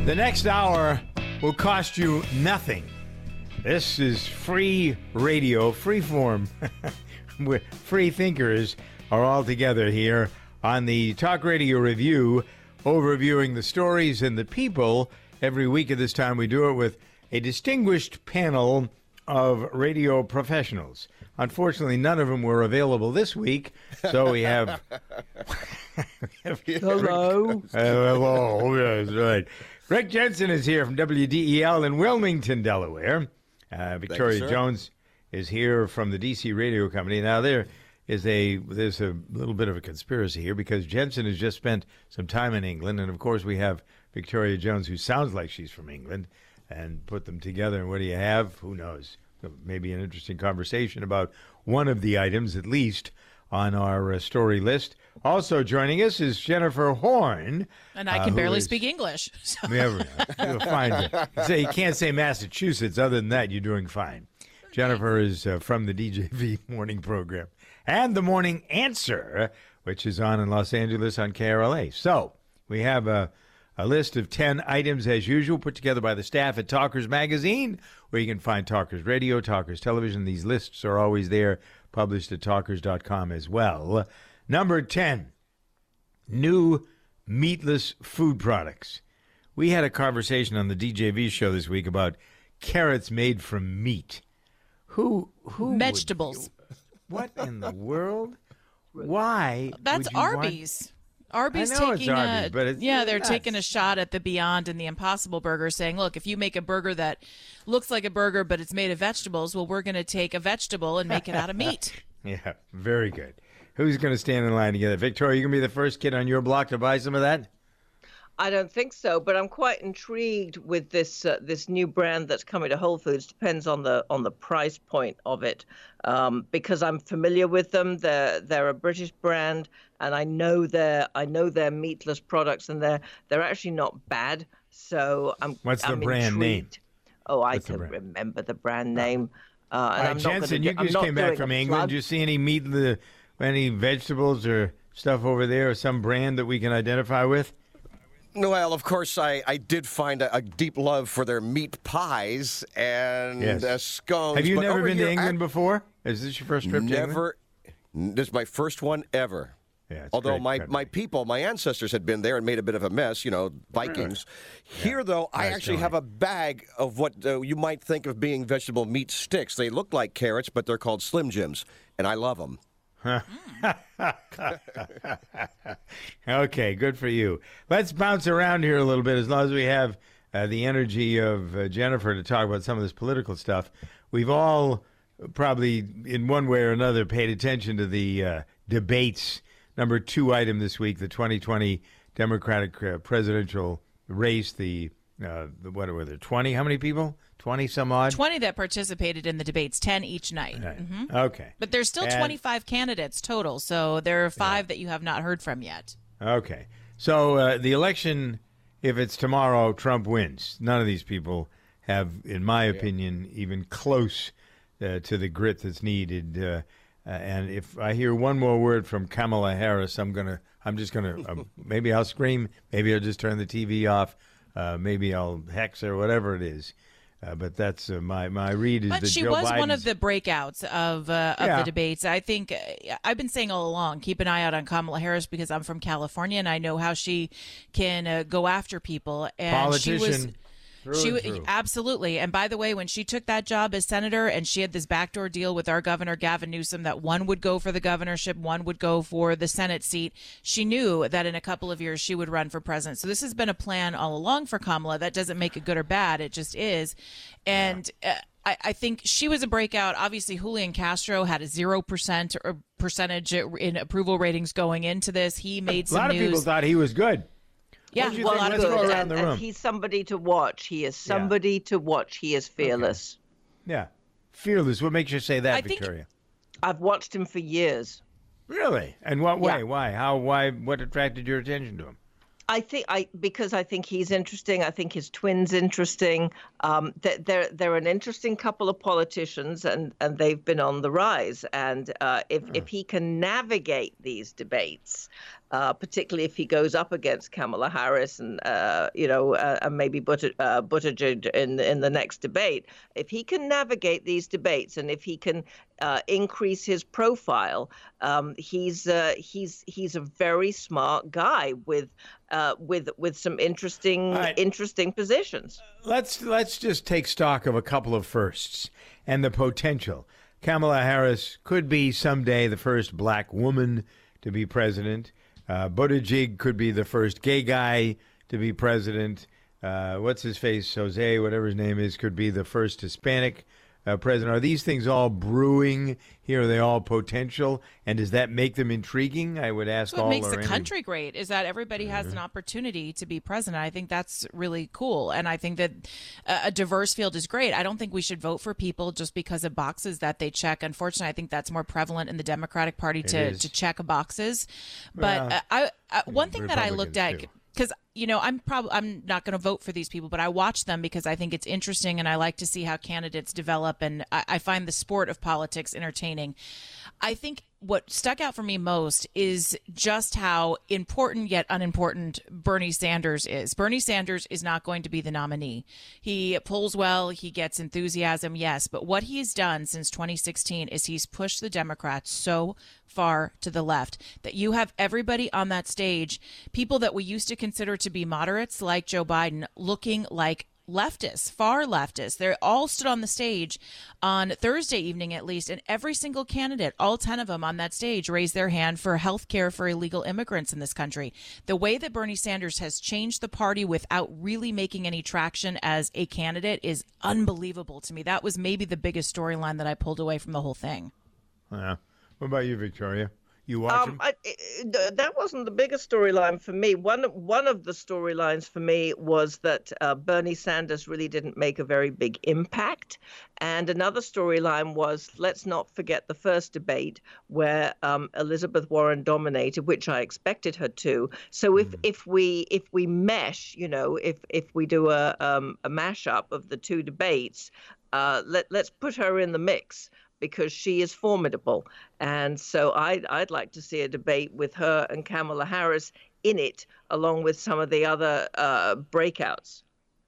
The next hour will cost you nothing. This is free radio, free form. Free thinkers are all together here on the Talk Radio Review, overviewing the stories and the people. Every week at this time, we do it with a distinguished panel of radio professionals. Unfortunately, none of them were available this week, so we have... Hello. Hello, yes, right. Rick Jensen is here from WDEL in Wilmington, Delaware. Victoria Jones is here from the DC Radio Company. Now, there's a little bit of a conspiracy here because Jensen has just spent some time in England, and of course we have Victoria Jones, who sounds like she's from England, and put them together. And what do you have? Who knows? Maybe an interesting conversation about one of the items, at least, on our story list. Also joining us is Jennifer Horn. And I can barely speak English. So. Yeah, you'll find it. You can't say Massachusetts. Other than that, you're doing fine. Jennifer is from the DJV morning program and the Morning Answer, which is on in Los Angeles on KRLA. So we have a list of 10 items, as usual, put together by the staff at Talkers Magazine, where you can find Talkers Radio, Talkers Television. These lists are always there, published at talkers.com as well. Number 10, new meatless food products. We had a conversation on the DJV show this week about carrots made from meat. Who vegetables. What in the world? Why? That's Arby's. Arby's taking Arby's, but they're taking a shot at the Beyond and the Impossible Burger, saying, look, if you make a burger that looks like a burger but it's made of vegetables, well, we're going to take a vegetable and make it out of meat. Yeah, very good. Who's going to stand in line together? Victoria, you going to be the first kid on your block to buy some of that? I don't think so, but I'm quite intrigued with this new brand that's coming to Whole Foods. Depends on the price point of it, because I'm familiar with them. They're a British brand, and I know their meatless products, and they're actually not bad. So What's the I'm brand name? Oh, I don't remember the brand name. And Jensen, you just came back from England. Do you see any meat, any vegetables or stuff over there, or some brand that we can identify with? Well, of course, I did find a deep love for their meat pies and scones. Have you never been to England before? Is this your first trip to England? Never. This is my first one ever. Yeah, although my people, my ancestors had been there and made a bit of a mess, Vikings. Here, though, I actually have a bag of what you might think of being vegetable meat sticks. They look like carrots, but they're called Slim Jims, and I love them. Okay, good for you. Let's bounce around here a little bit as long as we have the energy of Jennifer to talk about some of this political stuff. We've all probably, in one way or another, paid attention to the debates. Number 2 item this week, the 2020 Democratic presidential race, what were there, 20? How many people? 20 some odd? 20 that participated in the debates, 10 each night. Right. Mm-hmm. Okay. But there's still 25 candidates total, so there are 5 that you have not heard from yet. Okay. So the election, if it's tomorrow, Trump wins. None of these people have, in my opinion, even close to the grit that's needed. And if I hear one more word from Kamala Harris, I'm just gonna maybe I'll scream, maybe I'll just turn the TV off, maybe I'll hex or whatever it is. But that's my read is that she Joe was Biden's one of the breakouts of the debates. I think I've been saying all along, keep an eye out on Kamala Harris because I'm from California and I know how she can go after people. And politician. Absolutely. And by the way, when she took that job as senator and she had this backdoor deal with our governor, Gavin Newsom, that one would go for the governorship, one would go for the Senate seat, she knew that in a couple of years she would run for president. So this has been a plan all along for Kamala. That doesn't make it good or bad. It just is. And I think she was a breakout. Obviously, Julian Castro had a 0% percentage in approval ratings going into this. He made some news. A lot of people thought he was good. Yeah, well, let's go around the room. And he's somebody to watch. He is somebody to watch. He is fearless. Okay. Yeah, fearless. What makes you say that, Victoria? I've watched him for years. Really? And what way? Why? How? Why? What attracted your attention to him? Because I think he's interesting. I think his twin's interesting. They're an interesting couple of politicians, and they've been on the rise. And if he can navigate these debates, particularly if he goes up against Kamala Harris and and maybe Buttigieg in the next debate, if he can navigate these debates and if he can increase his profile, he's a very smart guy with some interesting positions. Let's just take stock of a couple of firsts and the potential. Kamala Harris could be someday the first black woman to be president. Buttigieg could be the first gay guy to be president. What's his face? Jose, whatever his name is, could be the first Hispanic president. Are these things all brewing here? Are they all potential? And does that make them intriguing? I would ask all. What makes the country great is that everybody has an opportunity to be president. I think that's really cool. And I think that a diverse field is great. I don't think we should vote for people just because of boxes that they check. Unfortunately, I think that's more prevalent in the Democratic Party to check boxes. But one thing that I looked at, because I'm not going to vote for these people, but I watch them because I think it's interesting and I like to see how candidates develop, and I find the sport of politics entertaining. I think what stuck out for me most is just how important yet unimportant Bernie Sanders is. Bernie Sanders is not going to be the nominee. He polls well, he gets enthusiasm, yes, but what he's done since 2016 is he's pushed the Democrats so far to the left that you have everybody on that stage, people that we used to consider to be moderates like Joe Biden, looking like leftists, far leftists. They all stood on the stage on Thursday evening, at least, and every single candidate, all 10 of them on that stage, raised their hand for health care for illegal immigrants in this country. The way that Bernie Sanders has changed the party without really making any traction as a candidate is unbelievable to me. That was maybe the biggest storyline that I pulled away from the whole thing. Yeah. What about you, Victoria? You watch him? That wasn't the biggest storyline for me. One of the storylines for me was that Bernie Sanders really didn't make a very big impact. And another storyline was, let's not forget the first debate where Elizabeth Warren dominated, which I expected her to. So if we mesh, if we do a mashup of the two debates, let's put her in the mix, because she is formidable. And so I'd like to see a debate with her and Kamala Harris in it, along with some of the other breakouts.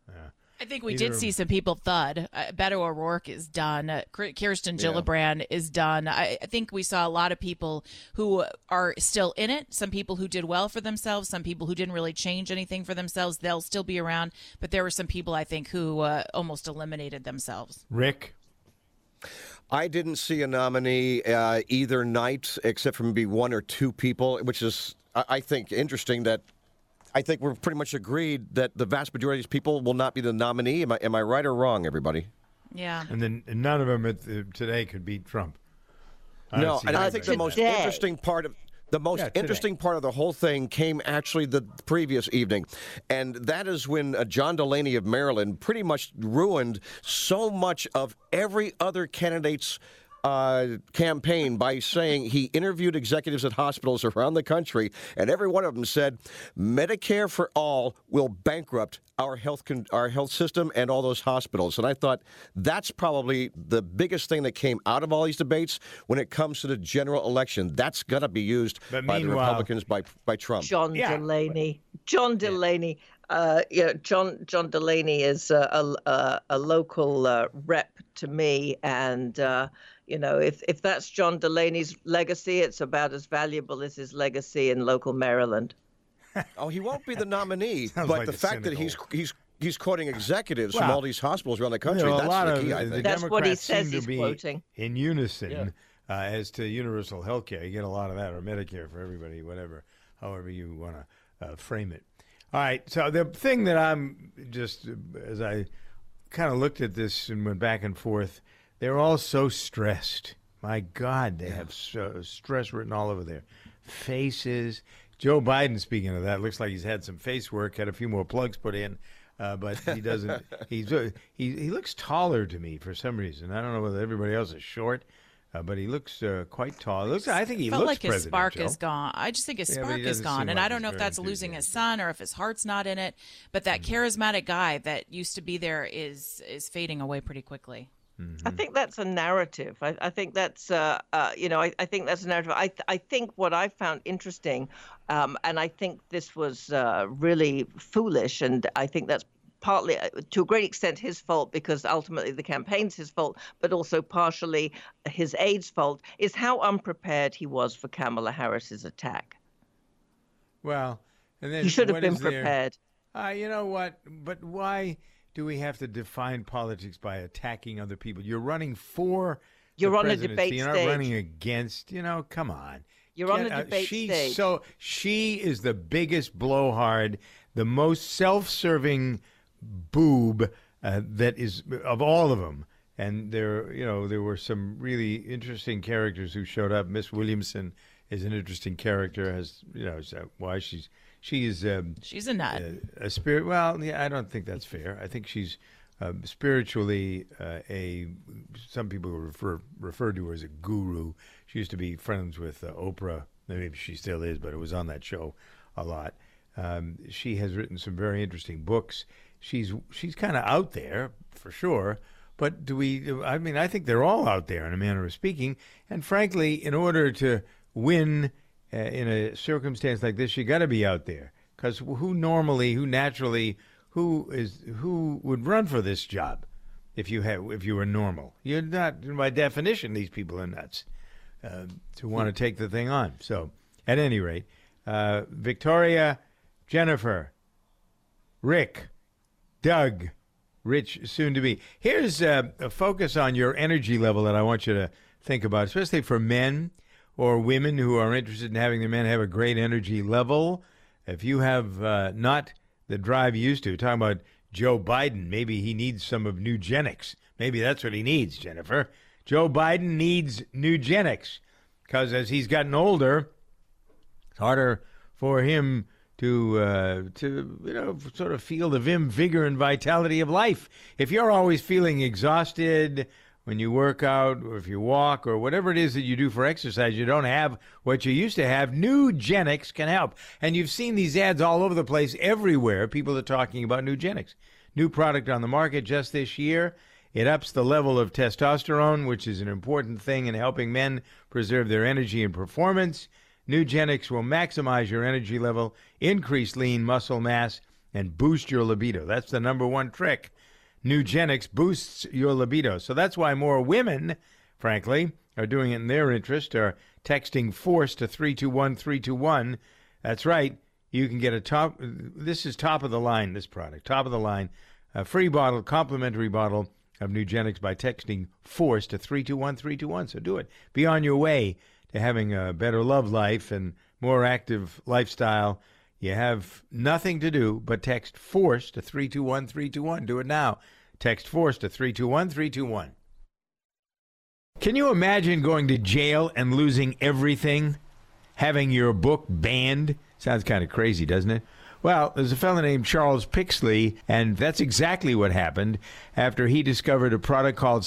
I think we did see some people thud. Beto O'Rourke is done. Kirsten Gillibrand is done. I think we saw a lot of people who are still in it, some people who did well for themselves, some people who didn't really change anything for themselves. They'll still be around. But there were some people, I think, who almost eliminated themselves. Rick? I didn't see a nominee either night, except for maybe one or two people, which is, I think, interesting. That I think we're pretty much agreed that the vast majority of these people will not be the nominee. Am I right or wrong, everybody? Yeah. And then none of them today could beat Trump. No, and I think the most interesting part of interesting part of the whole thing came actually the previous evening, and that is when John Delaney of Maryland pretty much ruined so much of every other candidate's campaign by saying he interviewed executives at hospitals around the country, and every one of them said Medicare for all will bankrupt our health system and all those hospitals. And I thought that's probably the biggest thing that came out of all these debates when it comes to the general election. That's going to be used by the Republicans, by Trump. John Delaney. John Delaney is a local rep to me, and if that's John Delaney's legacy, it's about as valuable as his legacy in local Maryland. Oh, he won't be the nominee, but like the fact that he's quoting executives from all these hospitals around the country, that's the key, I think. That's what he says he's quoting. In unison as to universal health care. You get a lot of that, or Medicare for everybody, however you want to frame it. All right, so the thing that I'm just, as I kind of looked at this and went back and forth, they're all so stressed. My God, they have stress written all over their faces. Joe Biden, speaking of that, looks like he's had some face work, had a few more plugs put in, but he doesn't. He looks taller to me for some reason. I don't know whether everybody else is short, But he looks quite tall. I think he felt looks like his spark presidential. is gone. I just think his Yeah, but spark he is doesn't gone. seem And like I don't he's know if very that's losing his enthusiastic. son or if his heart's not in it. But that charismatic guy that used to be there is fading away pretty quickly. I think that's a narrative. I think that's, I think that's a narrative. I think what I found interesting, and I think this was really foolish, and I think that's partly, to a great extent, his fault because ultimately the campaign's his fault, but also partially his aide's fault, is how unprepared he was for Kamala Harris's attack. Well, and then He should have what been is there- prepared. You know what? But why do we have to define politics by attacking other people? You're running for You're the on a presidency. debate You're not stage. running against. Come on. You're on a debate stage. So she is the biggest blowhard, the most self-serving boob that is of all of them. And there were some really interesting characters who showed up. Miss Williamson is an interesting character. Why she is She's a nut. a spirit. Well, yeah, I don't think that's fair. I think she's spiritually some people refer to her as a guru. She used to be friends with Oprah. Maybe she still is, but it was on that show a lot. She has written some very interesting books. She's kind of out there for sure. But I think they're all out there in a manner of speaking. And frankly, in order to win in a circumstance like this, you got to be out there. Because who would run for this job if you were normal? You're not. By definition, these people are nuts to want to take the thing on. So, at any rate, Victoria, Jennifer, Rick, Doug, Rich, soon to be. Here's a focus on your energy level that I want you to think about, especially for men or women who are interested in having their men have a great energy level. If you have not the drive you used to, talking about Joe Biden, maybe he needs some of Nugenics. Maybe that's what he needs, Jennifer. Joe Biden needs Nugenics because as he's gotten older, it's harder for him to sort of feel the vim, vigor, and vitality of life. If you're always feeling exhausted when you work out or if you walk or whatever it is that you do for exercise, you don't have what you used to have, Nugenics can help. And you've seen these ads all over the place everywhere. People are talking about Nugenics. New product on the market just this year. It ups the level of testosterone, which is an important thing in helping men preserve their energy and performance. Nugenics will maximize your energy level, increase lean muscle mass, and boost your libido. That's the number one trick. Nugenics boosts your libido. So that's why more women, frankly, are doing it in their interest, are texting FORCE to 321-321. That's right. You can get this is top of the line, this product. Top of the line. A free bottle, complimentary bottle of Nugenics by texting FORCE to 321-321. So do it. Be on your way to having a better love life and more active lifestyle. You have nothing to do but text FORCE to 321-321. Do it now. Text FORCE to 321-321. Can you imagine going to jail and losing everything? Having your book banned? Sounds kind of crazy, doesn't it? Well, there's a fellow named Charles Pixley, and that's exactly what happened after he discovered a product called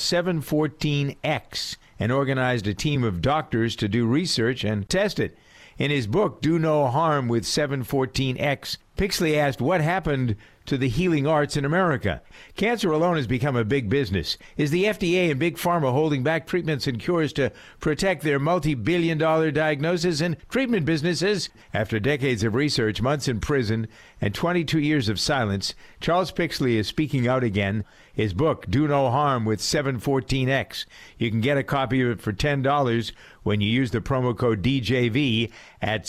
714X and organized a team of doctors to do research and test it. In his book, Do No Harm with 714X, Pixley asked what happened to the healing arts in America. Cancer alone has become a big business. Is the FDA and Big Pharma holding back treatments and cures to protect their multi-billion-dollar diagnosis and treatment businesses? After decades of research, months in prison, and 22 years of silence, Charles Pixley is speaking out again. His book, Do No Harm with 714X. You can get a copy of it for $10 when you use the promo code DJV at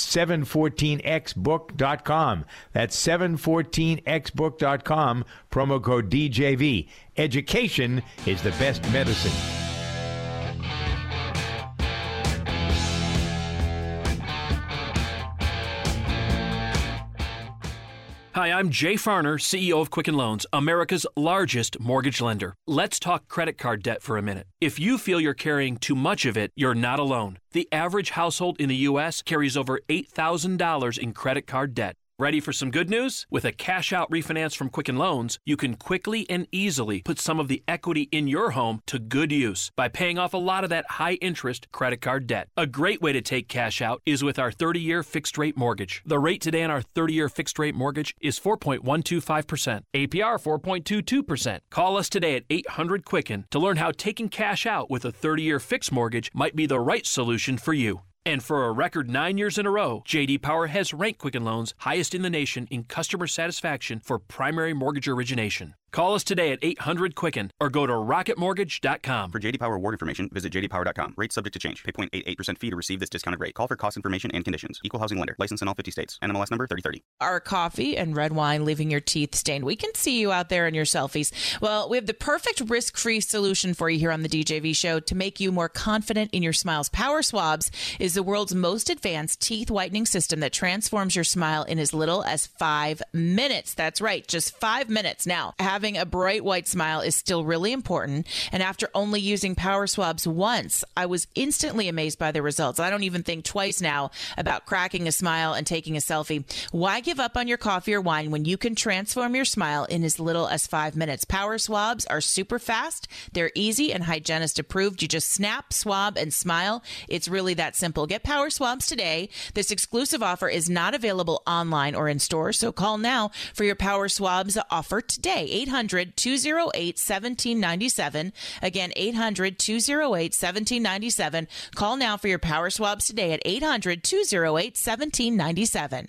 714xbook.com. That's 714xbook.com, promo code DJV. Education is the best medicine. Hi, I'm Jay Farner, CEO of Quicken Loans, America's largest mortgage lender. Let's talk credit card debt for a minute. If you feel you're carrying too much of it, you're not alone. The average household in the U.S. carries over $8,000 in credit card debt. Ready for some good news? With a cash-out refinance from Quicken Loans, you can quickly and easily put some of the equity in your home to good use by paying off a lot of that high-interest credit card debt. A great way to take cash out is with our 30-year fixed-rate mortgage. The rate today on our 30-year fixed-rate mortgage is 4.125%. APR 4.22%. Call us today at 800-QUICKEN to learn how taking cash out with a 30-year fixed mortgage might be the right solution for you. And for a record 9 years in a row, J.D. Power has ranked Quicken Loans highest in the nation in customer satisfaction for primary mortgage origination. Call us today at 800-QUICKEN or go to rocketmortgage.com. For J.D. Power award information, visit jdpower.com. Rates subject to change. Pay 0.88% fee to receive this discounted rate. Call for cost information and conditions. Equal housing lender. License in all 50 states. NMLS number 3030. Are coffee and red wine leaving your teeth stained? We can see you out there in your selfies. Well, we have the perfect risk-free solution for you here on the DJV show to make you more confident in your smiles. Power Swabs is the world's most advanced teeth whitening system that transforms your smile in as little as 5 minutes. That's right, just 5 minutes. Now, having a bright white smile is still really important, and after only using Power Swabs once, I was instantly amazed by the results. I don't even think twice now about cracking a smile and taking a selfie. Why give up on your coffee or wine when you can transform your smile in as little as 5 minutes? Power Swabs are super fast, they're easy and hygienist approved. You just snap, swab, and smile. It's really that simple. Get Power Swabs today. This exclusive offer is not available online or in stores, so call now for your Power Swabs offer today. 800-208-1797. Again, 800-208-1797. Call now for your Power Swabs today at 800-208-1797.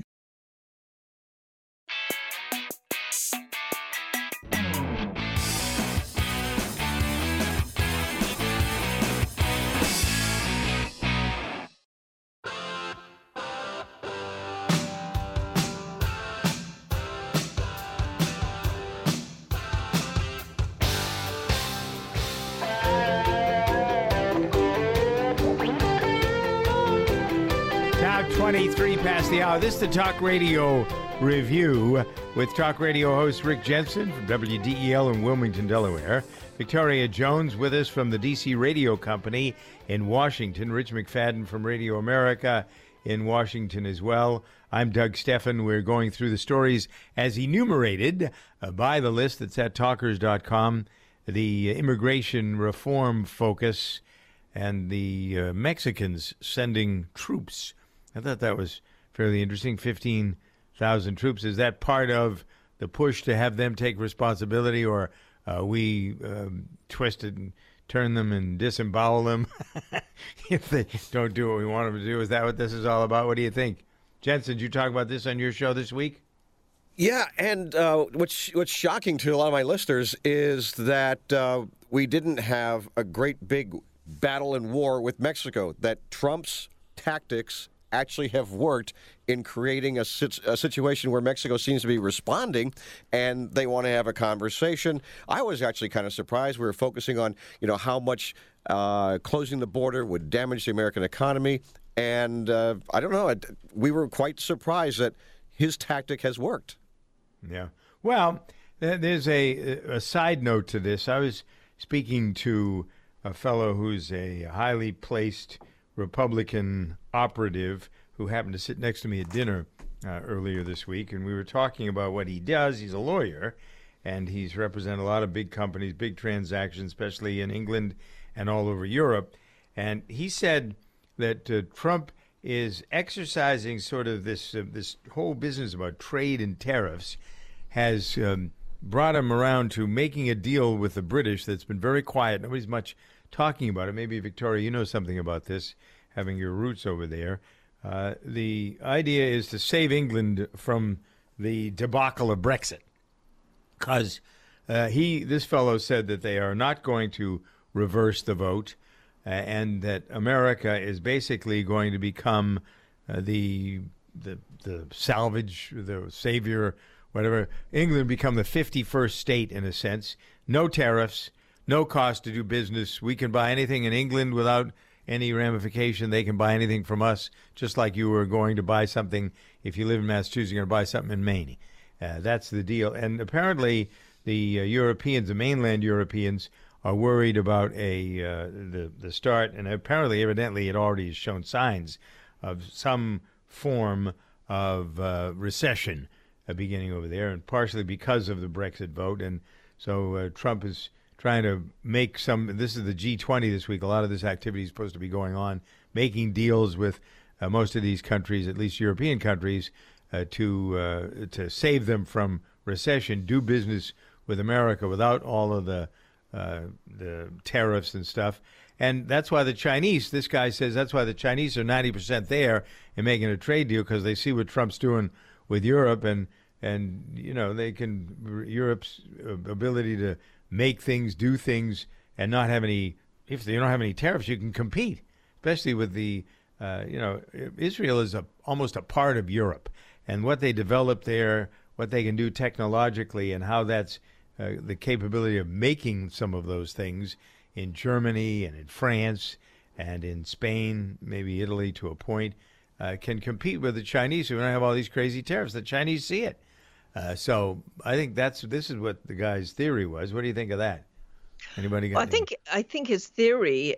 Now 23 past the hour. This is the Talk Radio Review with Talk Radio host Rick Jensen from WDEL in Wilmington, Delaware. Victoria Jones with us from the DC Radio Company in Washington. Rich McFadden from Radio America in Washington as well. I'm Doug Steffen. We're going through the stories as enumerated by the list that's at talkers.com. The immigration reform focus and the Mexicans sending troops. I thought that was fairly interesting. 15,000 troops. Is that part of the push to have them take responsibility, or we twist it and turn them and disembowel them if they don't do what we want them to do? Is that what this is all about? What do you think? Jensen, did you talk about this on your show this week? Yeah, and what's shocking to a lot of my listeners is that we didn't have a great big battle and war with Mexico, that Trump's tactics actually have worked in creating a situation where Mexico seems to be responding, and they want to have a conversation. I was actually kind of surprised. We were focusing on, how much closing the border would damage the American economy, and I don't know. We were quite surprised that his tactic has worked. Yeah. Well, there's a side note to this. I was speaking to a fellow who's a highly placed Republican operative who happened to sit next to me at dinner earlier this week, and we were talking about what he does. He's a lawyer, and he's represented a lot of big companies, big transactions, especially in England and all over Europe. And he said that Trump is exercising sort of this whole business about trade and tariffs has brought him around to making a deal with the British that's been very quiet. Nobody's much talking about it. Maybe, Victoria, you know something about this, having your roots over there. The idea is to save England from the debacle of Brexit, because this fellow said that they are not going to reverse the vote, and that America is basically going to become the salvage, the savior, whatever. England become the 51st state in a sense. No tariffs, no cost to do business. We can buy anything in England without any ramification. They can buy anything from us, just like you were going to buy something. If you live in Massachusetts, you're going to buy something in Maine. That's the deal. And apparently the Europeans, the mainland Europeans, are worried about the start, and apparently, evidently, it already has shown signs of some form of recession beginning over there, and partially because of the Brexit vote. And so Trump is trying to make some. This is the G20 this week. A lot of this activity is supposed to be going on, making deals with most of these countries, at least European countries, to save them from recession, do business with America without all of the tariffs and stuff. And that's why the Chinese, this guy says, that's why the Chinese are 90% there in making a trade deal, because they see what Trump's doing with Europe, and they can, Europe's ability to make things, do things, and not have any, if they don't have any tariffs, you can compete, especially with the, Israel is almost a part of Europe, and what they develop there, what they can do technologically, and how that's the capability of making some of those things in Germany and in France and in Spain, maybe Italy to a point, can compete with the Chinese who don't have all these crazy tariffs. The Chinese see it. So I think this is what the guy's theory was. What do you think of that? Anybody got I think his theory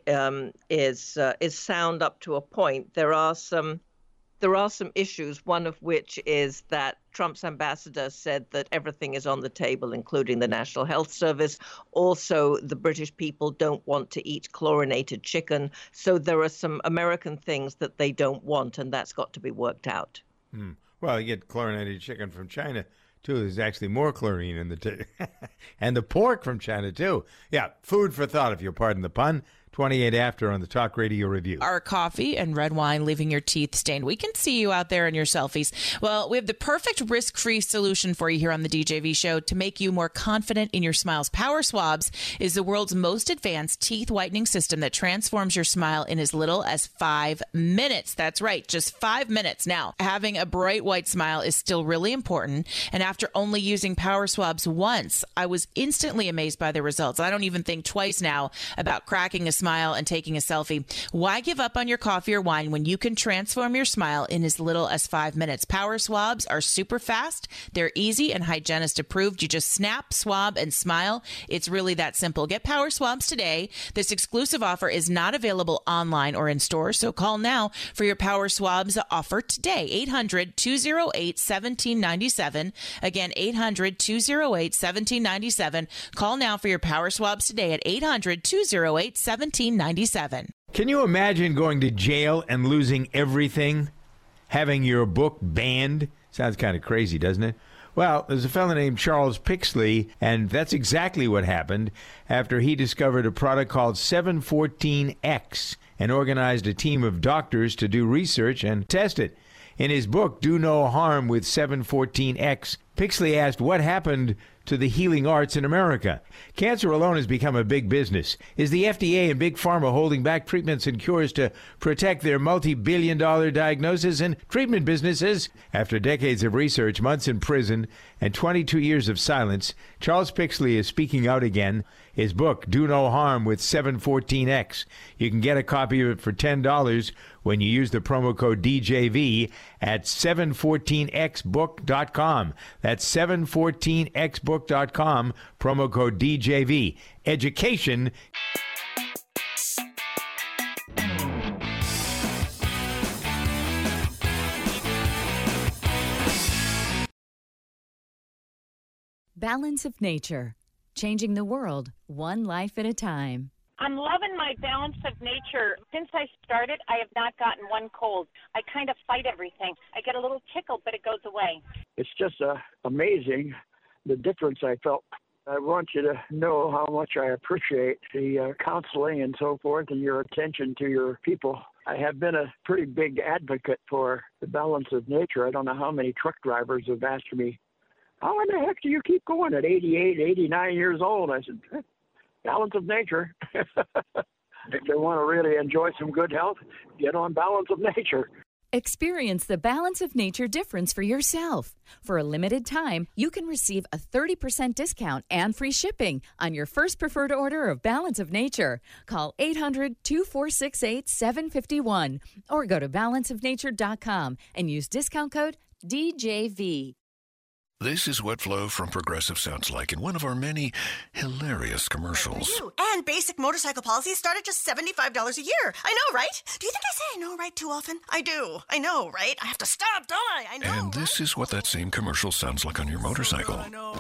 is sound up to a point. There are some issues, one of which is that Trump's ambassador said that everything is on the table, including the National Health Service. Also, the British people don't want to eat chlorinated chicken. So there are some American things that they don't want, and that's got to be worked out. Well, you get chlorinated chicken from China, too. There's actually more chlorine in the and the pork from China, too. Yeah, food for thought, if you'll pardon the pun. 28 after on the Talk Radio Review. Are coffee and red wine leaving your teeth stained? We can see you out there in your selfies. Well, we have the perfect risk-free solution for you here on the DJV show to make you more confident in your smiles. Power Swabs is the world's most advanced teeth whitening system that transforms your smile in as little as 5 minutes. That's right, just 5 minutes. Now, having a bright white smile is still really important. And after only using Power Swabs once, I was instantly amazed by the results. I don't even think twice now about cracking a smile and taking a selfie. Why give up on your coffee or wine when you can transform your smile in as little as 5 minutes? Power Swabs are super fast. They're easy and hygienist approved. You just snap, swab, and smile. It's really that simple. Get Power Swabs today. This exclusive offer is not available online or in stores, so call now for your Power Swabs offer today. 800-208-1797. Again, 800-208-1797. Call now for your Power Swabs today at 800-208-1797. Can you imagine going to jail and losing everything? Having your book banned? Sounds kind of crazy, doesn't it? Well, there's a fellow named Charles Pixley, and that's exactly what happened after he discovered a product called 714X and organized a team of doctors to do research and test it. In his book, Do No Harm with 714X, Pixley asked what happened to the healing arts in America. Cancer alone has become a big business. Is the FDA and Big Pharma holding back treatments and cures to protect their multi-billion-dollar diagnosis and treatment businesses? After decades of research, months in prison, and 22 years of silence, Charles Pixley is speaking out again. His book, Do No Harm with 714X. You can get a copy of it for $10 when you use the promo code DJV at 714xbook.com. That's 714xbook.com, promo code DJV. Education. Balance of Nature. Changing the world, one life at a time. I'm loving my Balance of Nature. Since I started, I have not gotten one cold. I kind of fight everything. I get a little tickle, but it goes away. It's just amazing the difference I felt. I want you to know how much I appreciate the counseling and so forth and your attention to your people. I have been a pretty big advocate for the Balance of Nature. I don't know how many truck drivers have asked me, how in the heck do you keep going at 88, 89 years old? I said, Balance of Nature. If they want to really enjoy some good health, get on Balance of Nature. Experience the Balance of Nature difference for yourself. For a limited time, you can receive a 30% discount and free shipping on your first preferred order of Balance of Nature. Call 800-2468-751 or go to balanceofnature.com and use discount code DJV. This is what Flo from Progressive sounds like in one of our many hilarious commercials. And basic motorcycle policies start at just $75 a year. I know, right? Do you think I say I know, right, too often? I do. I know, right? I have to stop, don't I? I know. And this is what that same commercial sounds like on your motorcycle. I know.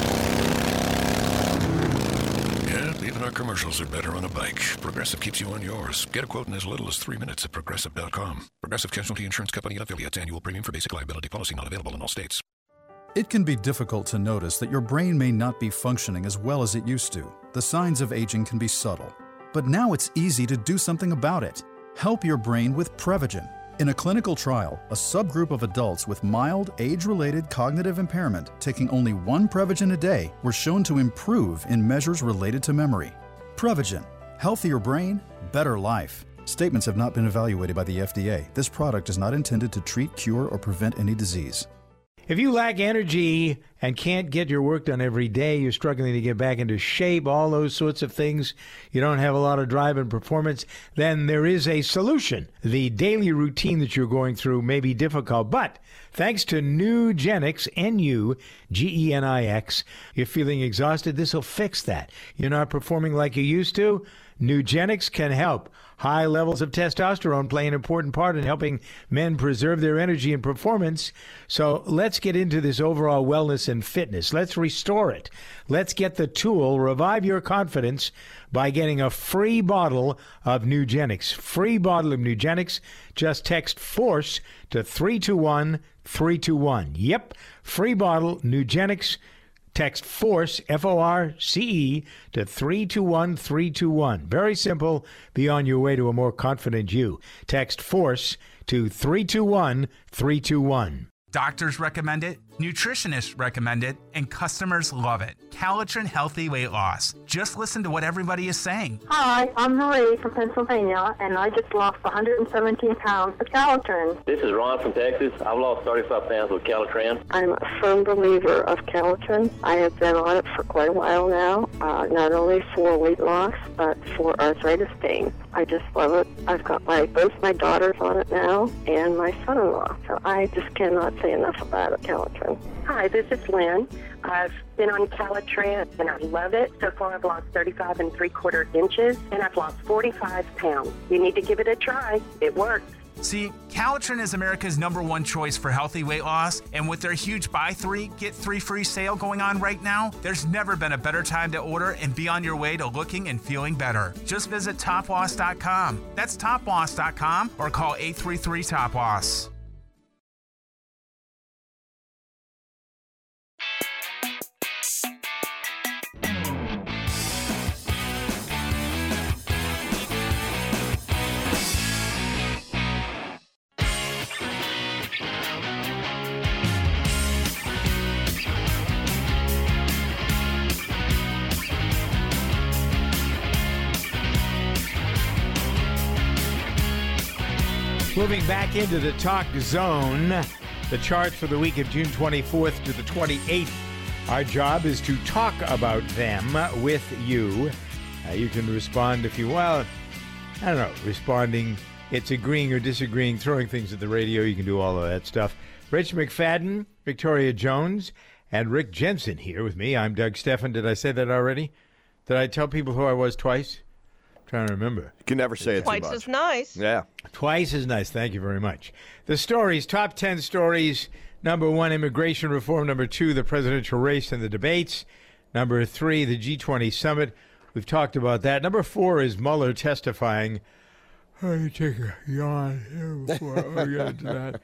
Yeah, even our commercials are better on a bike. Progressive keeps you on yours. Get a quote in as little as 3 minutes at Progressive.com. Progressive Casualty Insurance Company and affiliates. Annual premium for basic liability policy not available in all states. It can be difficult to notice that your brain may not be functioning as well as it used to. The signs of aging can be subtle. But now it's easy to do something about it. Help your brain with Prevagen. In a clinical trial, a subgroup of adults with mild age-related cognitive impairment taking only one Prevagen a day were shown to improve in measures related to memory. Prevagen. Healthier brain, better life. Statements have not been evaluated by the FDA. This product is not intended to treat, cure, or prevent any disease. If you lack energy and can't get your work done every day, you're struggling to get back into shape, all those sorts of things, you don't have a lot of drive and performance, then there is a solution. The daily routine that you're going through may be difficult, but thanks to Nugenix, Nugenix, you're feeling exhausted. This will fix that. You're not performing like you used to. Nugenix can help. High levels of testosterone play an important part in helping men preserve their energy and performance. So let's get into this overall wellness and fitness. Let's restore it. Let's get the tool, revive your confidence, by getting a free bottle of Nugenix. Free bottle of Nugenix. Just text FORCE to 321-321. Yep, free bottle, Nugenix. Text FORCE, F-O-R-C-E, to 321-321. Very simple. Be on your way to a more confident you. Text FORCE to 321-321. Doctors recommend it, nutritionists recommend it, and customers love it. Calitrin Healthy Weight Loss. Just listen to what everybody is saying. Hi, I'm Marie from Pennsylvania, and I just lost 117 pounds with Calitrin. This is Ron from Texas. I've lost 35 pounds with Calitrin. I'm a firm believer of Calitrin. I have been on it for quite a while now, not only for weight loss, but for arthritis pain. I just love it. I've got both my daughters on it now, and my son-in-law. So I just cannot say enough about it, Calitrin. Hi, this is Lynn. I've been on Calitrin, and I love it. So far, I've lost 35 3/4 inches, and I've lost 45 pounds. You need to give it a try. It works. See, Calitrin is America's #1 choice for healthy weight loss, and with their huge buy 3, get 3 free sale going on right now, there's never been a better time to order and be on your way to looking and feeling better. Just visit toploss.com. That's toploss.com, or call 833-TOP-LOSS. Moving back into the talk zone, the charts for the week of June 24th to the 28th. Our job is to talk about them with you. You can respond if you, I don't know, responding, it's agreeing or disagreeing, throwing things at the radio. You can do all of that stuff. Rich McFadden, Victoria Jones, and Rick Jensen here with me. I'm Doug Stephan. Did I say that already? Did I tell people who I was twice? Trying to remember. You can never say it too much. Twice as nice. Yeah. Twice as nice. Thank you very much. The stories, top 10 stories. Number 1, immigration reform. Number 2, the presidential race and the debates. Number 3, the G20 summit. We've talked about that. Number 4 is Mueller testifying. I take a yawn here before I get into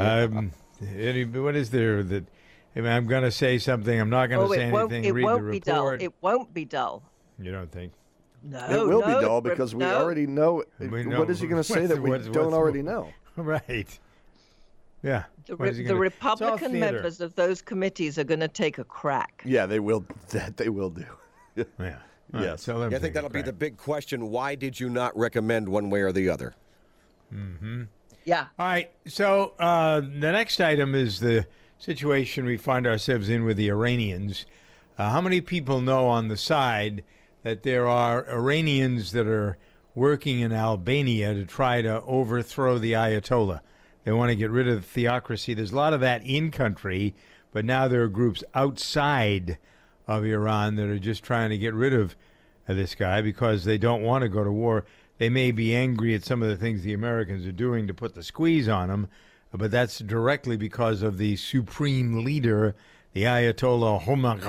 that. What is there that I'm going to say something? I'm not going to say anything. It read won't the be dull. report. It won't be dull. You don't think? No, it will be dull because we already know. What is he going to say that we don't already know? Right. Yeah. The Republican members of those committees are going to take a crack. Yeah, they will. They will do. Yeah. Yes. So I think that'll be the big question. Why did you not recommend one way or the other? Mm-hmm. Yeah. All right. So the next item is the situation we find ourselves in with the Iranians. How many people know on the side that there are Iranians that are working in Albania to try to overthrow the Ayatollah? They want to get rid of the theocracy. There's a lot of that in country, But now there are groups outside of Iran that are just trying to get rid of this guy because they don't want to go to war. They may be angry at some of the things the Americans are doing to put the squeeze on him, but that's directly because of the supreme leader, the Ayatollah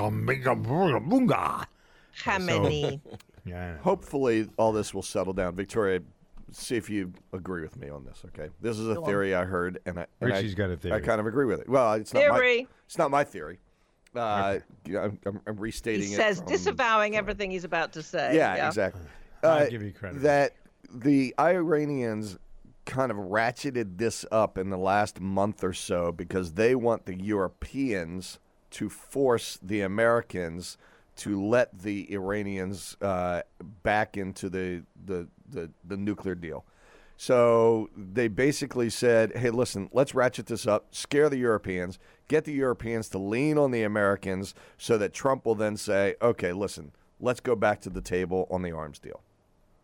Khamenei. Yeah, hopefully all this will settle down. Victoria, see if you agree with me on this, okay? This is a theory I heard, and Richie's got a theory. I kind of agree with it. Well, it's not my theory. I'm restating it. He says, disavowing everything he's about to say. Yeah, exactly. I'll give you credit. That the Iranians kind of ratcheted this up in the last month or so because they want the Europeans to force the Americans to let the Iranians back into the nuclear deal. So they basically said, hey, listen, let's ratchet this up, scare the Europeans, get the Europeans to lean on the Americans so that Trump will then say, okay, listen, let's go back to the table on the arms deal.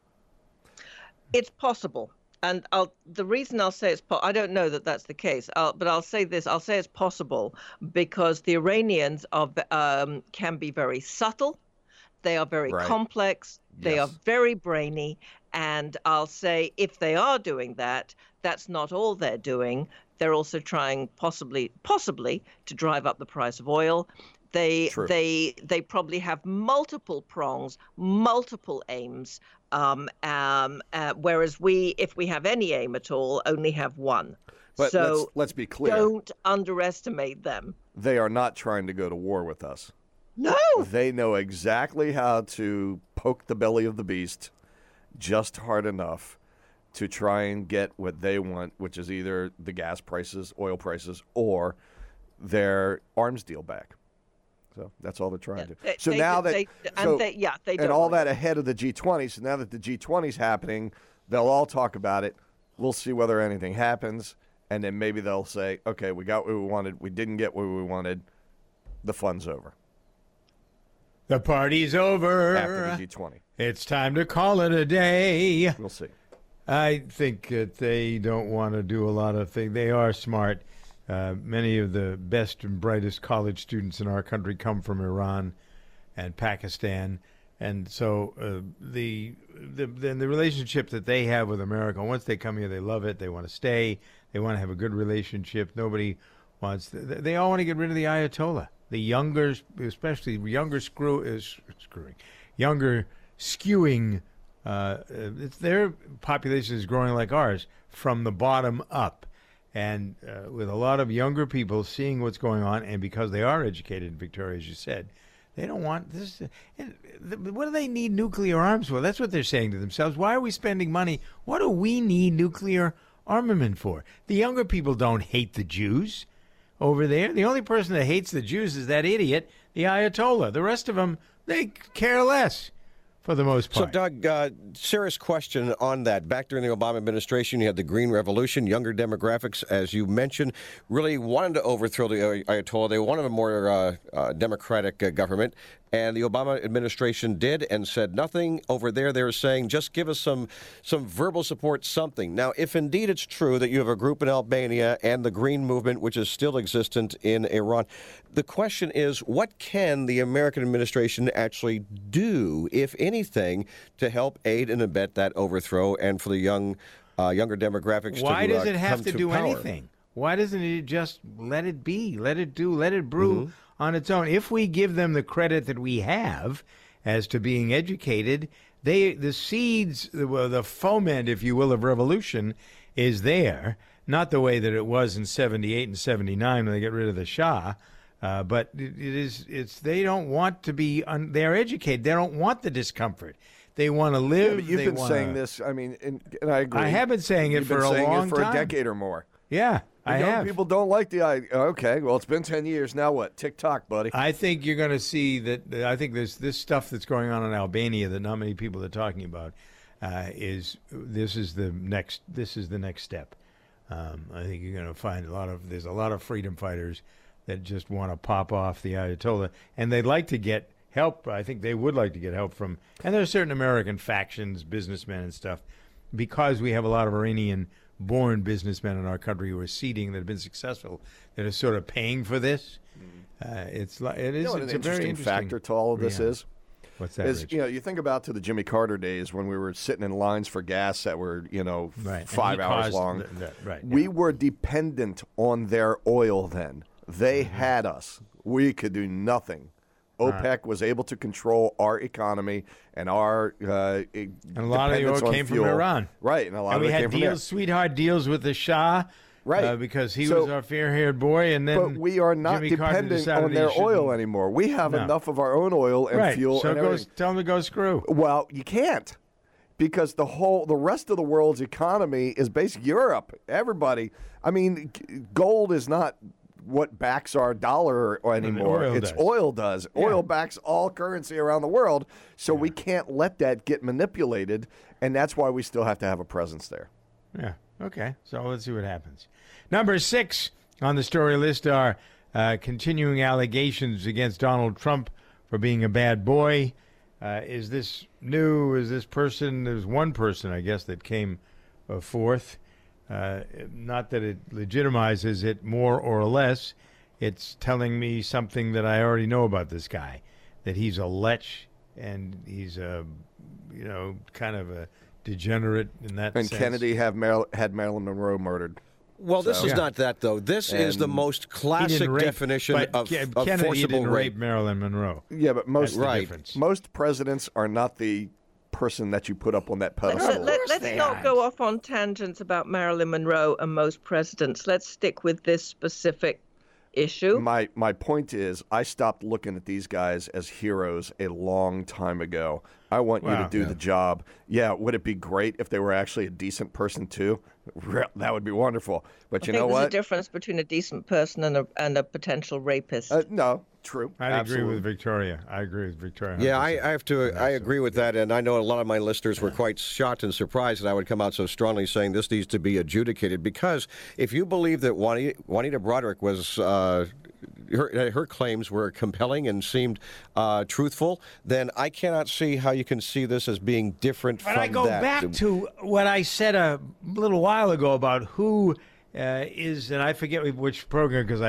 It's possible. And the reason I'll say I don't know that that's the case, but I'll say this. I'll say it's possible because the Iranians can be very subtle. They are very complex. They are very brainy. And I'll say if they are doing that, that's not all they're doing. They're also trying possibly to drive up the price of oil. They probably have multiple prongs, multiple aims, whereas if we have any aim at all, only have one. But so let's be clear. Don't underestimate them. They are not trying to go to war with us. No. They know exactly how to poke the belly of the beast just hard enough to try and get what they want, which is either the gas prices, oil prices, or their arms deal back. So that's all they're trying to do. So now that and all that ahead of the G20. So now that the G20 is happening, they'll all talk about it. We'll see whether anything happens, and then maybe they'll say, "Okay, we got what we wanted. We didn't get what we wanted. The fun's over. The party's over after the G20. It's time to call it a day." We'll see. I think that they don't want to do a lot of things. They are smart. Many of the best and brightest college students in our country come from Iran and Pakistan, and so the relationship that they have with America, once they come here, they love it. They want to stay. They want to have a good relationship. Nobody wants. They all want to get rid of the Ayatollah. The younger, especially younger skewing. Their population is growing like ours from the bottom up. And with a lot of younger people seeing what's going on, and because they are educated, Victoria, as you said, they don't want this. What do they need nuclear arms for? That's what they're saying to themselves. Why are we spending money? What do we need nuclear armament for? The younger people don't hate the Jews over there. The only person that hates the Jews is that idiot, the Ayatollah. The rest of them, they care less. For the most part. So, Doug, serious question on that. Back during the Obama administration, you had the Green Revolution. Younger demographics, as you mentioned, really wanted to overthrow the Ayatollah. They wanted a more democratic government. And the Obama administration did and said nothing. Over there, they were saying, just give us some verbal support, something. Now, if indeed it's true that you have a group in Albania and the Green Movement, which is still existent in Iran, the question is, what can the American administration actually do, if anything, to help aid and abet that overthrow and for the younger demographics Why to does it have come to do power? anything? Why doesn't it just let it be, let it do, let it brew on its own? If we give them the credit that we have as to being educated, the seeds, the foment, if you will, of revolution is there. Not the way that it was in 78 and 79 when they get rid of the Shah, but they don't want to be, they're educated. They don't want the discomfort. They want to live. Yeah, but you've been saying this, I mean, and I agree. I have been saying it for a long time. You've been saying it for a decade or more. Yeah, I have. People don't like the idea. Okay, well, it's been 10 years. Now what? TikTok, buddy. I think you're going to see that. I think there's this stuff that's going on in Albania that not many people are talking about. This is the next step. I think you're going to find there's a lot of freedom fighters that just want to pop off the Ayatollah, and they'd like to get help. I think they would like to get help from, and there are certain American factions, businessmen and stuff, because we have a lot of Iranian born businessmen in our country who are seeding that have been successful that are sort of paying for this. It's like it is. You know what it's an a very interesting factor to all of this is. What's that? Is, Rich? you think about to the Jimmy Carter days when we were sitting in lines for gas that were 5 hours long. We were dependent on their oil then. They had us. We could do nothing. OPEC was able to control our economy and our and a lot of the oil came from Iran, right? And a lot and of we it had came from deals, sweetheart deals with the Shah, right? Because he was our fair-haired boy, and then but we are not Jimmy Carter dependent on their oil anymore. We have enough of our own oil and fuel. So and tell them to go screw. Well, you can't. Because the rest of the world's economy is based Europe. Everybody, I mean, gold is not what backs our dollar anymore. Oil does. Oil backs all currency around the world. So we can't let that get manipulated, and that's why we still have to have a presence there. Yeah. Okay. So let's see what happens. Number 6 on the story list are continuing allegations against Donald Trump for being a bad boy. Is this new? Is this person? There's one person, I guess, that came forth. Not that it legitimizes it more or less. It's telling me something that I already know about this guy, that he's a lech and he's a, kind of a degenerate in that sense. And Kennedy had Marilyn Monroe murdered. Well, this is not that, though. This is the most classic definition of Kennedy forcible didn't rape Marilyn Monroe. Yeah, but most difference. Presidents are not the person that you put up on that pedestal. Let's not go off on tangents about Marilyn Monroe and most presidents. Let's stick with this specific issue. My point is, I stopped looking at these guys as heroes a long time ago. I want you to do the job. Yeah, would it be great if they were actually a decent person too? That would be wonderful. But you know what? There's a difference between a decent person and a potential rapist. No, true. I agree with Victoria. 100%. Yeah, I agree with that, and I know a lot of my listeners were quite shocked and surprised that I would come out so strongly saying this needs to be adjudicated, because if you believe that Juanita Broaddrick was her claims were compelling and seemed truthful, then I cannot see how you can see this as being different from that. But I go back to what I said a little while ago about who is, and I forget which program because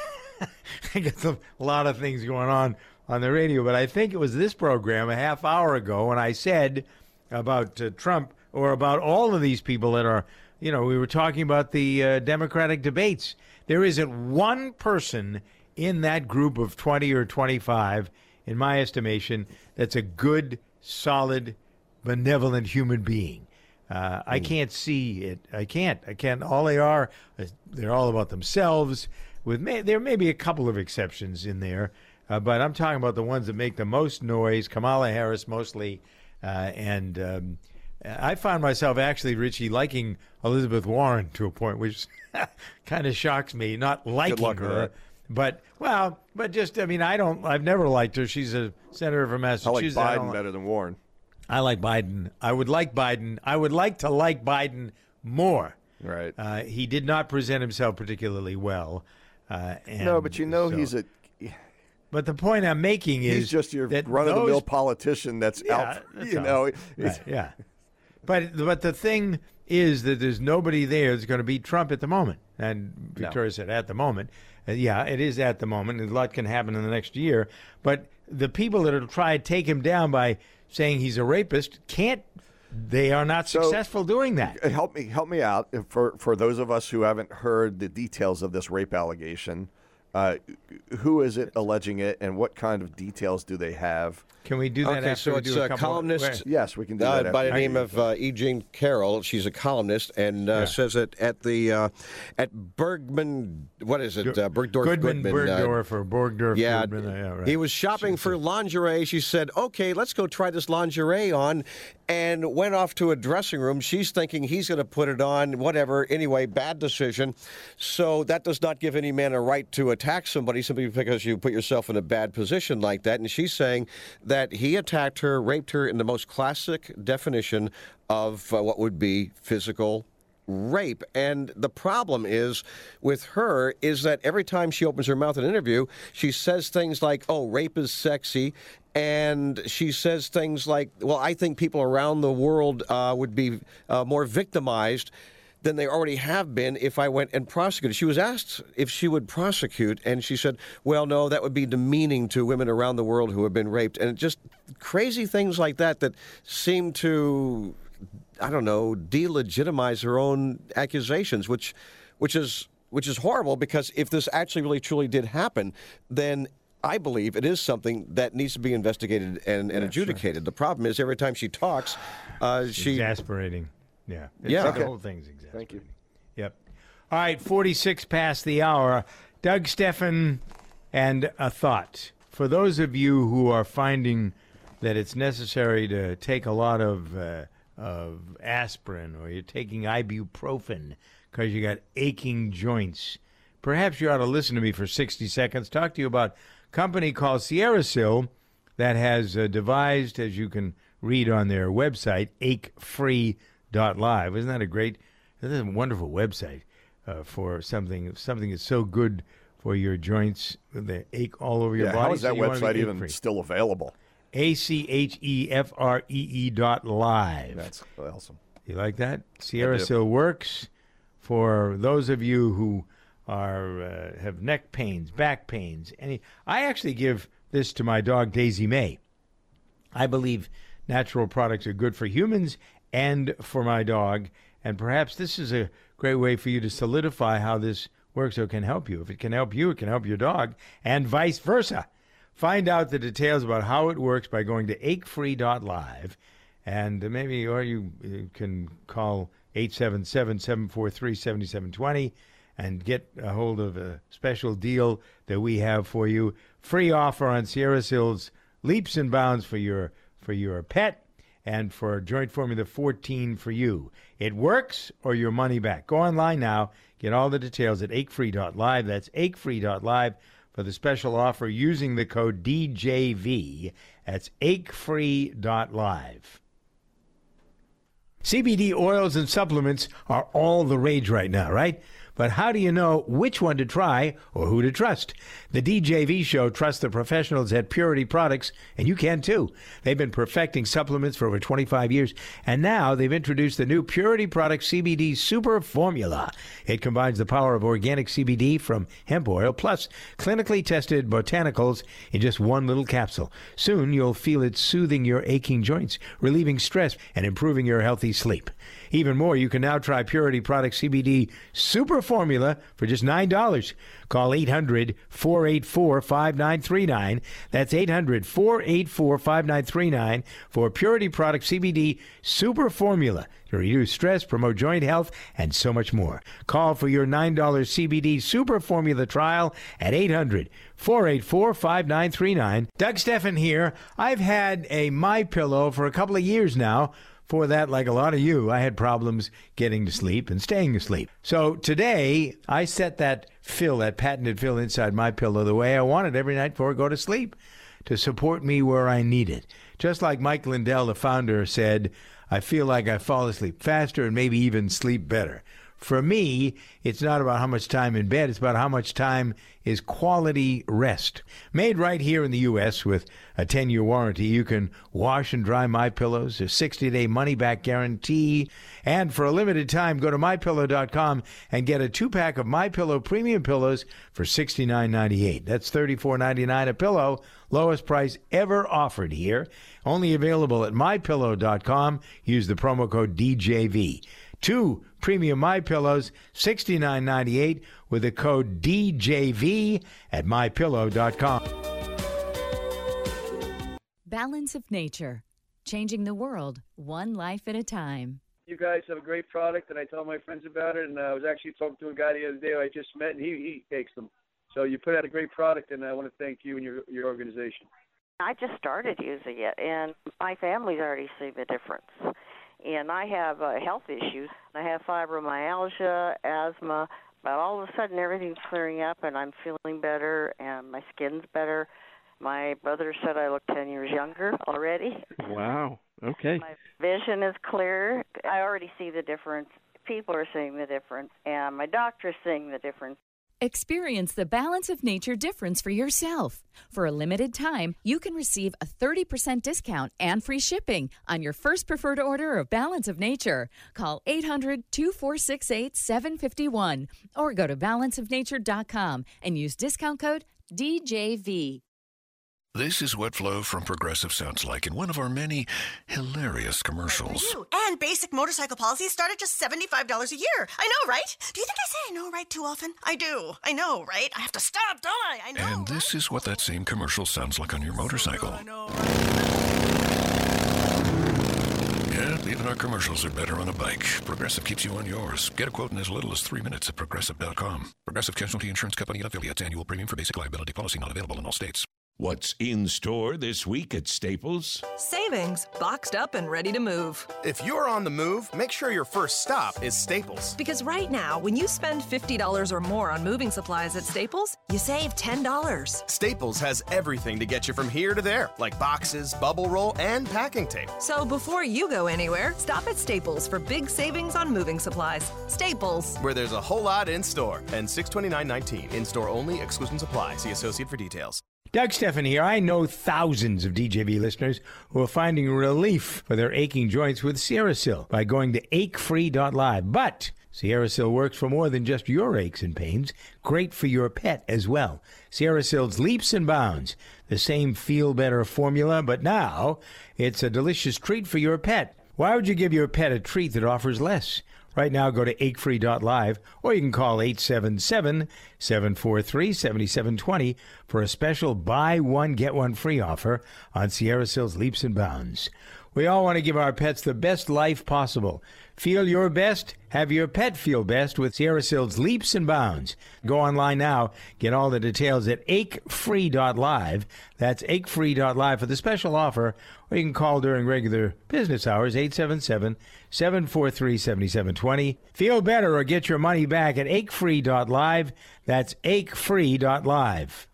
I get a lot of things going on the radio, but I think it was this program a half hour ago when I said about Trump or about all of these people that are, we were talking about the Democratic debates. There isn't one person in that group of 20 or 25, in my estimation, that's a good, solid, benevolent human being. I can't see it. I can't. All they are, they're all about themselves. There may be a couple of exceptions in there, but I'm talking about the ones that make the most noise, Kamala Harris mostly, and I found myself actually, Richie, liking Elizabeth Warren to a point, which kind of shocks me, not liking her. But just, I've never liked her. She's a senator from Massachusetts. I like Biden better than Warren. I like Biden. I would like Biden. I would like to like Biden more. Right. He did not present himself particularly well. No, but he's a... But the point I'm making is... He's just your run-of-the-mill politician that's out, Yeah. But the thing is that there's nobody there that's going to beat Trump at the moment. And Victoria said at the moment. Yeah, it is at the moment. A lot can happen in the next year. But the people that will try to take him down by saying he's a rapist they are not successful doing that. Help me out. For those of us who haven't heard the details of this rape allegation, who is it alleging it, and what kind of details do they have? Can we do that after so we it's do a a columnist. Yes, we can do that. By the name of E. Jean Carroll. She's a columnist and says that at Bergman, what is it? Bergdorf Goodman. Bergdorf or Bergdorf yeah, Goodman. Right. He was shopping for lingerie. She said, "Okay, let's go try this lingerie on," and went off to a dressing room. She's thinking he's going to put it on. Whatever. Anyway, bad decision. So that does not give any man a right to attack somebody simply because you put yourself in a bad position like that. And she's saying that he attacked her, raped her in the most classic definition of what would be physical rape. And the problem is with her is that every time she opens her mouth in an interview, she says things like, "Oh, rape is sexy." And she says things like, "Well, I think people around the world would be more victimized." than they already have been if I went and prosecuted. She was asked if she would prosecute, and she said, well, no, that would be demeaning to women around the world who have been raped. And just crazy things like that seem to, I don't know, delegitimize her own accusations, which is horrible, because if this actually really truly did happen, then I believe it is something that needs to be investigated and adjudicated. Sure. The problem is every time she talks, she... Exasperating. Yeah. Yeah. The whole thing's exasperating. Thank you. Yep. All right, 46 past the hour. Doug Stephan, and a thought. For those of you who are finding that it's necessary to take a lot of aspirin, or you're taking ibuprofen because you got aching joints, perhaps you ought to listen to me for 60 seconds. Talk to you about a company called SierraSil that has devised, as you can read on their website, achefree.live. Isn't that a wonderful website for something that's so good for your joints, the ache all over your body? How is that so website even still available? achefree.live. That's awesome. You like that? SierraSil works for those of you who are have neck pains, back pains. I actually give this to my dog, Daisy May. I believe natural products are good for humans and for my dog, and perhaps this is a great way for you to solidify how this works, so it can help you. If it can help you, it can help your dog, and vice versa. Find out the details about how it works by going to achefree.live, and maybe, or you can call 877-743-7720 and get a hold of a special deal that we have for you. Free offer on SierraSil's Leaps and Bounds for your pet, and for Joint Formula 14 for you. It works, or your money back. Go online now. Get all the details at achefree.live. That's achefree.live for the special offer using the code DJV. That's achefree.live. CBD oils and supplements are all the rage right now, right? But how do you know which one to try or who to trust? The DJV Show trusts the professionals at Purity Products, and you can too. They've been perfecting supplements for over 25 years, and now they've introduced the new Purity Products CBD Super Formula. It combines the power of organic CBD from hemp oil plus clinically tested botanicals in just one little capsule. Soon you'll feel it soothing your aching joints, relieving stress, and improving your healthy sleep. Even more, you can now try Purity Products CBD Super Formula for just $9. Call 800-484-5939. That's 800-484-5939 for Purity Products CBD Super Formula to reduce stress, promote joint health, and so much more. Call for your $9 CBD Super Formula trial at 800-484-5939. Doug Stephan here. I've had a MyPillow for a couple of years now. For that, like a lot of you, I had problems getting to sleep and staying asleep. So today, I set that patented fill inside MyPillow the way I want it every night before I go to sleep, to support me where I need it. Just like Mike Lindell, the founder, said, I feel like I fall asleep faster and maybe even sleep better. For me, it's not about how much time in bed, it's about how much time is quality rest. Made right here in the U.S. with a 10-year warranty, you can wash and dry MyPillows, a 60-day money-back guarantee. And for a limited time, go to MyPillow.com and get a 2-pack of MyPillow premium pillows for $69.98. That's $34.99 a pillow, lowest price ever offered here. Only available at MyPillow.com. Use the promo code DJV. 2 premium MyPillows, $69.98 with the code DJV at MyPillow.com. Balance of Nature, changing the world one life at a time. You guys have a great product, and I tell my friends about it, and I was actually talking to a guy the other day I just met, and he takes them. So you put out a great product, and I want to thank you and your organization. I just started using it, and my family's already seen the difference. And I have health issues. I have fibromyalgia, asthma, but all of a sudden everything's clearing up, and I'm feeling better, and my skin's better. My brother said I look 10 years younger already. Wow. Okay. My vision is clear. I already see the difference. People are seeing the difference, and my doctor's seeing the difference. Experience the Balance of Nature difference for yourself. For a limited time, you can receive a 30% discount and free shipping on your first preferred order of Balance of Nature. Call 800-2468-751 or go to balanceofnature.com and use discount code DJV. This is what Flo from Progressive sounds like in one of our many hilarious commercials. And basic motorcycle policies start at just $75 a year. I know, right? Do you think I say I know right too often? I do. I know, right? I have to stop, don't I? I know. And this is what that same commercial sounds like on your motorcycle. Yeah, even our commercials are better on a bike. Progressive keeps you on yours. Get a quote in as little as 3 minutes at Progressive.com. Progressive Casualty Insurance Company and affiliates. Annual premium for basic liability policy not available in all states. What's in store this week at Staples? Savings, boxed up and ready to move. If you're on the move, make sure your first stop is Staples. Because right now, when you spend $50 or more on moving supplies at Staples, you save $10. Staples has everything to get you from here to there, like boxes, bubble roll, and packing tape. So before you go anywhere, stop at Staples for big savings on moving supplies. Staples, where there's a whole lot in store. And $629.19. In-store only. Exclusions apply. See associate for details. Doug Stephan here. I know thousands of DJV listeners who are finding relief for their aching joints with SierraSil by going to achefree.live. But SierraSil works for more than just your aches and pains. Great for your pet as well. SierraSil's leaps and bounds. The same feel-better formula, but now it's a delicious treat for your pet. Why would you give your pet a treat that offers less? Right now, go to achefree.live, or you can call 877-743-7720 for a special buy one, get one free offer on SierraSil's Leaps and Bounds. We all want to give our pets the best life possible. Feel your best, have your pet feel best with SierraSil's Leaps and Bounds. Go online now, get all the details at achefree.live. That's achefree.live for the special offer, or you can call during regular business hours, 877-743-7720. Feel better or get your money back at achefree.live. That's achefree.live.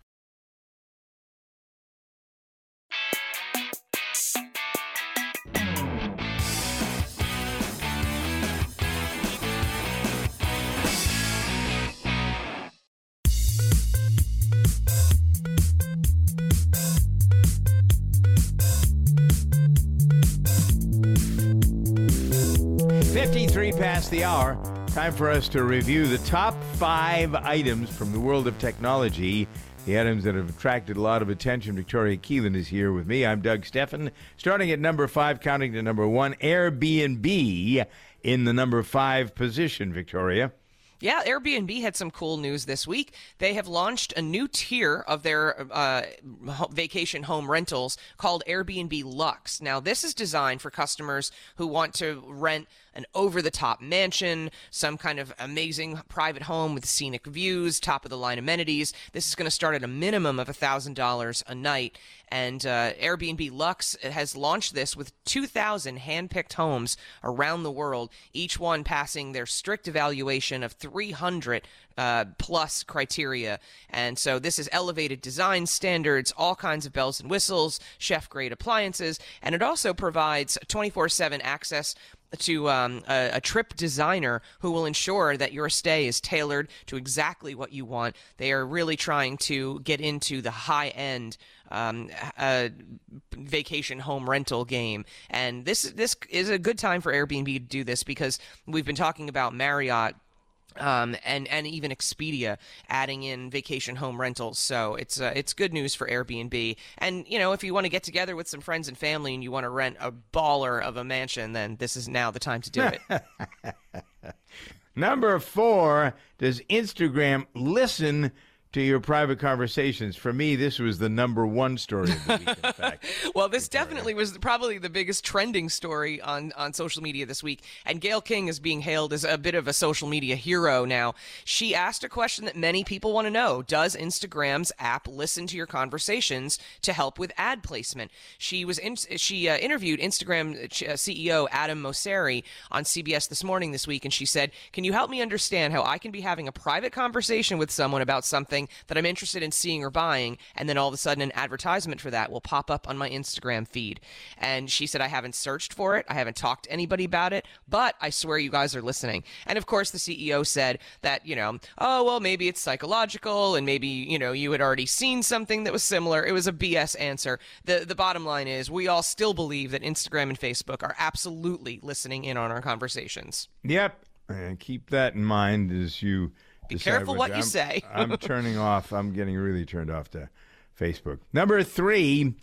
Past the hour. Time for us to review the top 5 items from the world of technology. The items that have attracted a lot of attention. Victoria Keelan is here with me. I'm Doug Stephan. Starting at number 5, counting to number 1, Airbnb in the number 5 position, Victoria. Yeah, Airbnb had some cool news this week. They have launched a new tier of their vacation home rentals called Airbnb Luxe. Now, this is designed for customers who want to rent an over-the-top mansion, some kind of amazing private home with scenic views, top-of-the-line amenities. This is going to start at a minimum of $1,000 a night. And Airbnb Luxe has launched this with 2,000 hand-picked homes around the world, each one passing their strict evaluation of 300 plus criteria. And so this is elevated design standards, all kinds of bells and whistles, chef-grade appliances, and it also provides 24/7 access to a trip designer who will ensure that your stay is tailored to exactly what you want. They are really trying to get into the high-end vacation home rental game. And this is a good time for Airbnb to do this because we've been talking about Marriott and even Expedia adding in vacation home rentals. So it's good news for Airbnb. And, you know, if you want to get together with some friends and family and you want to rent a baller of a mansion, then this is now the time to do it. Number 4, does Instagram listen to your private conversations? For me, this was the number 1 story of the week, in fact. Well, this definitely was probably the biggest trending story on social media this week. And Gayle King is being hailed as a bit of a social media hero now. She asked a question that many people want to know. Does Instagram's app listen to your conversations to help with ad placement? She interviewed Instagram CEO Adam Mosseri on CBS This Morning this week, and she said, "Can you help me understand how I can be having a private conversation with someone about something something that I'm interested in seeing or buying, and then all of a sudden an advertisement for that will pop up on my Instagram feed. And she said, I haven't searched for it, I haven't talked to anybody about it, but I swear you guys are listening. And of course the CEO said that, oh, well, maybe it's psychological, and maybe, you had already seen something that was similar. It was a BS answer. The bottom line is we all still believe that Instagram and Facebook are absolutely listening in on our conversations. Yep. And keep that in mind as you be careful what you say. I'm turning off. I'm getting really turned off to Facebook. Number 3,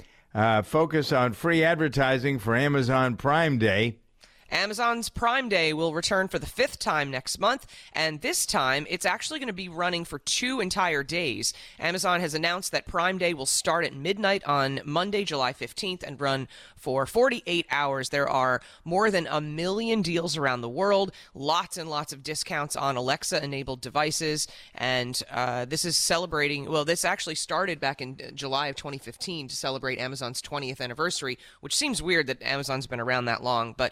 focus on free advertising for Amazon Prime Day. Amazon's Prime Day will return for the 5th time next month, and this time it's actually going to be running for 2 entire days. Amazon has announced that Prime Day will start at midnight on Monday, July 15th, and run for 48 hours. There are more than 1 million deals around the world, lots and lots of discounts on Alexa-enabled devices, and this is celebrating, well, this actually started back in July of 2015 to celebrate Amazon's 20th anniversary, which seems weird that Amazon's been around that long, but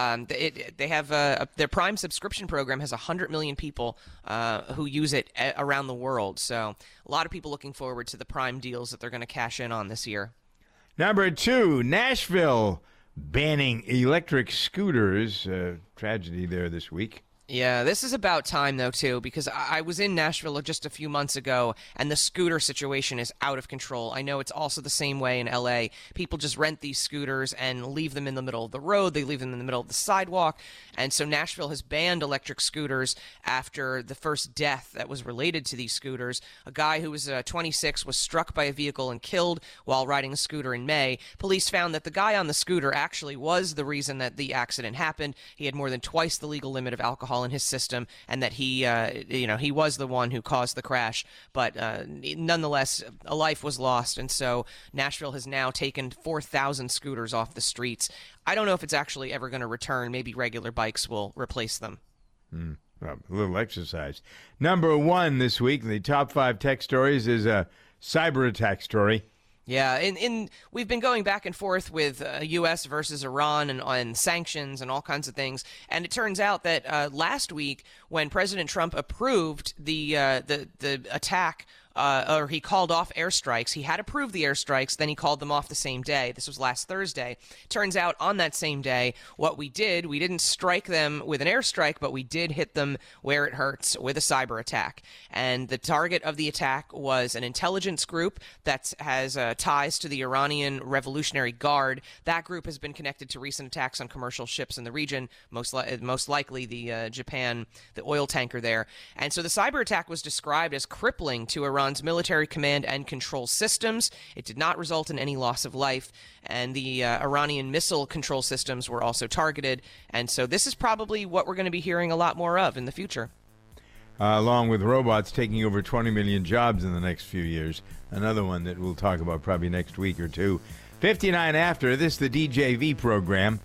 they have their Prime subscription program has 100 million people who use it around the world. So a lot of people looking forward to the Prime deals that they're going to cash in on this year. Number 2, Nashville banning electric scooters. Tragedy there this week. Yeah, this is about time, though, too, because I was in Nashville just a few months ago, and the scooter situation is out of control. I know it's also the same way in L.A. People just rent these scooters and leave them in the middle of the road. They leave them in the middle of the sidewalk. And so Nashville has banned electric scooters after the first death that was related to these scooters. A guy who was 26 was struck by a vehicle and killed while riding a scooter in May. Police found that the guy on the scooter actually was the reason that the accident happened. He had more than twice the legal limit of alcohol in his system, and that he was the one who caused the crash. But nonetheless, a life was lost, and so Nashville has now taken 4,000 scooters off the streets. I don't know if it's actually ever going to return. Maybe regular bikes will replace them. Well, a little exercise. Number 1 this week in the top 5 tech stories is a cyber attack story. Yeah, we've been going back and forth with U.S. versus Iran and sanctions and all kinds of things, and it turns out that last week when President Trump approved the attack, or he called off airstrikes. He had approved the airstrikes, then he called them off the same day. This was last Thursday. Turns out on that same day, what we didn't strike them with an airstrike, but we did hit them where it hurts with a cyber attack. And the target of the attack was an intelligence group that has ties to the Iranian Revolutionary Guard. That group has been connected to recent attacks on commercial ships in the region, most likely the Japan, the oil tanker there. And so the cyber attack was described as crippling to Iran's military command and control systems. It did not result in any loss of life, and the Iranian missile control systems were also targeted. And so this is probably what we're going to be hearing a lot more of in the future. Along with robots taking over 20 million jobs in the next few years. Another one that we'll talk about probably next week or two. 59 after. This is the DJV program.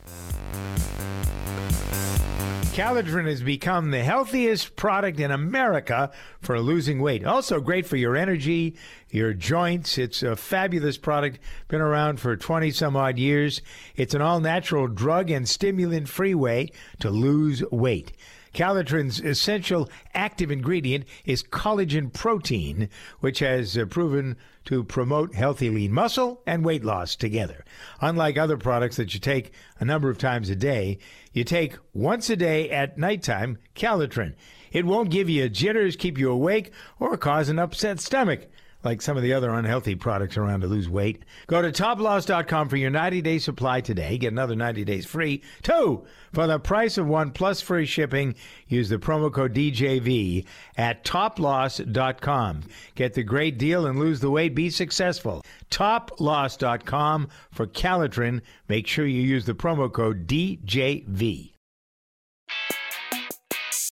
Calitrin has become the healthiest product in America for losing weight. Also great for your energy, your joints. It's a fabulous product. Been around for 20-some-odd years. It's an all-natural drug and stimulant-free way to lose weight. Calitrin's essential active ingredient is collagen protein, which has proven to promote healthy lean muscle and weight loss together. Unlike other products that you take a number of times a day, you take once a day at nighttime Calitrin. It won't give you jitters, keep you awake, or cause an upset stomach, like some of the other unhealthy products around to lose weight. Go to toploss.com for your 90-day supply today. Get another 90 days free. 2 for the price of 1 plus free shipping. Use the promo code DJV at toploss.com. Get the great deal and lose the weight. Be successful. Toploss.com for Calitrin. Make sure you use the promo code DJV.